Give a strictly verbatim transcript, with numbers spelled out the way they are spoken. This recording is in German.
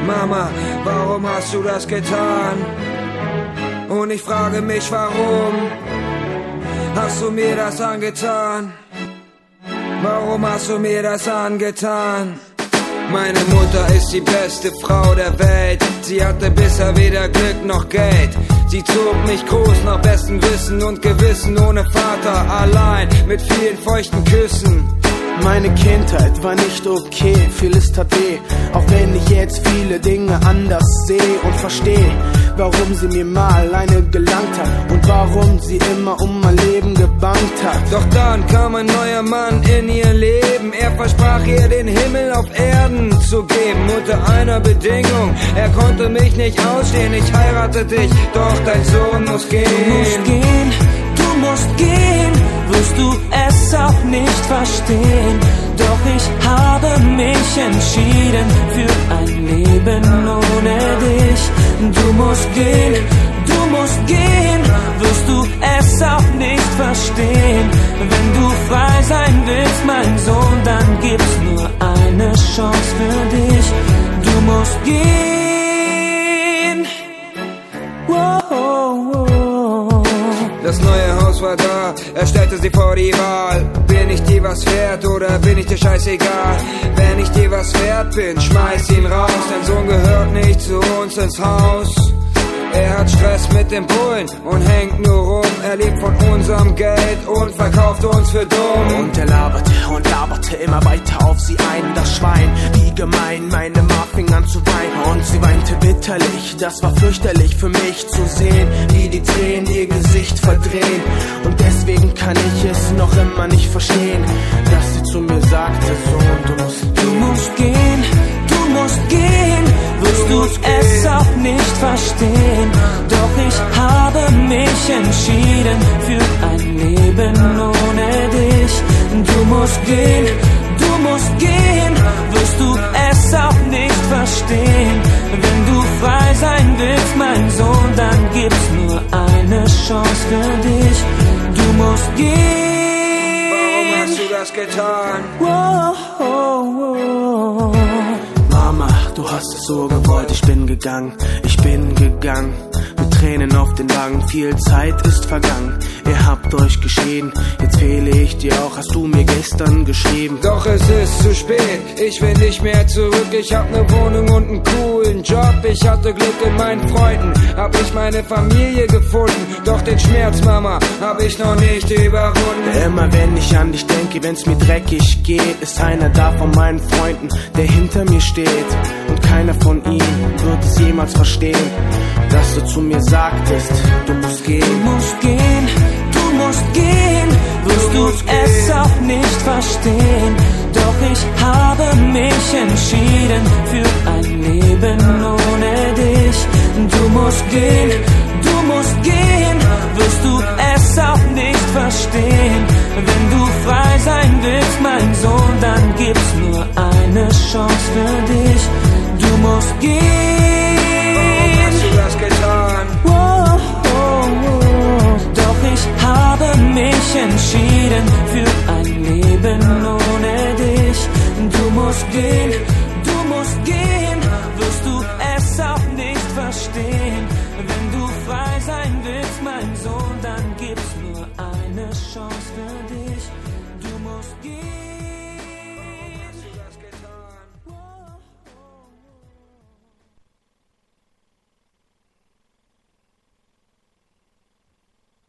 Mama, warum hast du das getan? Und ich frage mich, warum hast du mir das angetan? Warum hast du mir das angetan? Meine Mutter ist die beste Frau der Welt. Sie hatte bisher weder Glück noch Geld. Sie zog mich groß nach bestem Wissen und Gewissen, ohne Vater, allein mit vielen feuchten Küssen. Meine Kindheit war nicht okay, vieles tat weh, auch wenn ich jetzt viele Dinge anders sehe und verstehe, warum sie mir mal alleine gelangt hat und warum sie immer um mein Leben gebangt hat. Doch dann kam ein neuer Mann in ihr Leben, er versprach ihr den Himmel auf Erden zu geben, unter einer Bedingung, er konnte mich nicht ausstehen, ich heirate dich, doch dein Sohn muss gehen. Du musst gehen, du musst gehen, wirst du es auch nicht verstehen, doch ich habe mich entschieden für ein Leben ohne dich. Du musst gehen, du musst gehen, wirst du es auch nicht verstehen. Wenn du frei sein willst, mein Sohn, dann gibt's nur eine Chance für dich. Du musst gehen. Wow. Das neue Haus war da, er stellte sie vor die Wahl. Bin ich dir was wert oder bin ich dir scheißegal? Wenn ich dir was wert bin, schmeiß ihn raus. Dein Sohn gehört nicht zu uns ins Haus. Er hat Stress mit dem Bullen und hängt nur rum. Er lebt von unserem Geld und verkauft uns für dumm. Und er laberte und laberte immer weiter auf sie ein. Das Schwein, wie gemein, meine Ma fing an zu weinen. Und sie weinte bitterlich, das war fürchterlich für mich zu sehen, wie die Tränen ihr Gesicht verdrehen. Und deswegen kann ich es noch immer nicht verstehen, dass sie zu mir sagte, Sohn, du musst, du musst gehen, du musst gehen, wirst du es auch nicht verstehen. Doch ich habe mich entschieden für ein Leben ohne dich. Du musst gehen, du musst gehen, wirst du es auch nicht verstehen. Wenn du frei sein willst, mein Sohn, dann gibt's nur eine Chance für dich. Du musst gehen. Warum hast du das getan? Wow, wow, wow. Mama, du hast es so gewollt, ich bin gegangen, ich bin gegangen. Mit Tränen auf den Wangen, viel Zeit ist vergangen. Ihr habt euch geschieden, jetzt fehle ich dir auch, hast du mir gestern geschrieben. Doch es ist zu spät, ich will nicht mehr zurück. Ich hab ne Wohnung und einen coolen Job. Ich hatte Glück in meinen Freunden, hab ich meine Familie gefunden. Doch den Schmerz, Mama, hab ich noch nicht überwunden. Immer wenn ich an dich denke, wenn's mir dreckig geht, ist einer da von meinen Freunden, der hinter mir steht. Und keiner von ihnen wird es jemals verstehen, dass du zu mir sagtest, du musst gehen. Du musst gehen, du musst gehen, wirst du es auch nicht verstehen. Doch ich habe mich entschieden für ein Leben ohne dich. Du musst gehen, du musst gehen, wirst du es auch nicht verstehen. Wenn du frei sein willst, mein Sohn, dann gibt's nur eine Chance für dich. Du musst gehen. Warum hast du das getan? Wow, wow, wow. Doch ich habe mich entschieden für ein Leben ohne dich. Du musst gehen.